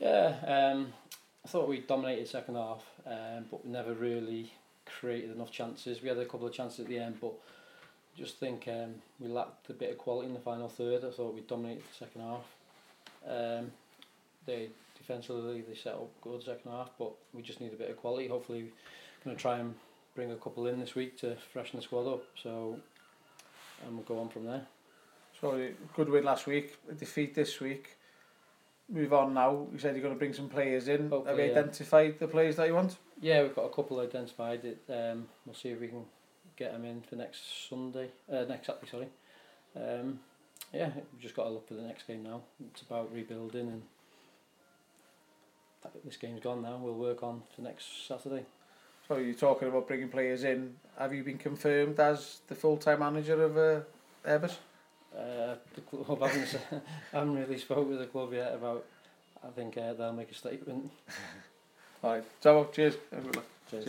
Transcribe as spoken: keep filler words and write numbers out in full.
Yeah, um, I thought we dominated second half, um, but we never really created enough chances. We had a couple of chances at the end, but just think um, we lacked a bit of quality in the final third. I thought we dominated the second half. Um, they defensively they set up good second half, but we just need a bit of quality. Hopefully, we're going to try and bring a couple in this week to freshen the squad up. So, and we'll go on from there. So good win last week, a defeat this week. Move on now. You said you're going to bring some players in. Hopefully, Have you yeah. identified the players that you want? Yeah, we've got a couple identified. It, um, we'll see if we can get them in for next Sunday. Uh, next Saturday, sorry. Um, yeah, we've just got to look for the next game now. It's about rebuilding, and this game's gone now. We'll work on for next Saturday. So you're talking about bringing players in. Have you been confirmed as the full-time manager of uh, Airbus? Uh, the club haven't, I haven't really spoke with the club yet about. I think uh, they'll make a statement. All right. So cheers. Good luck.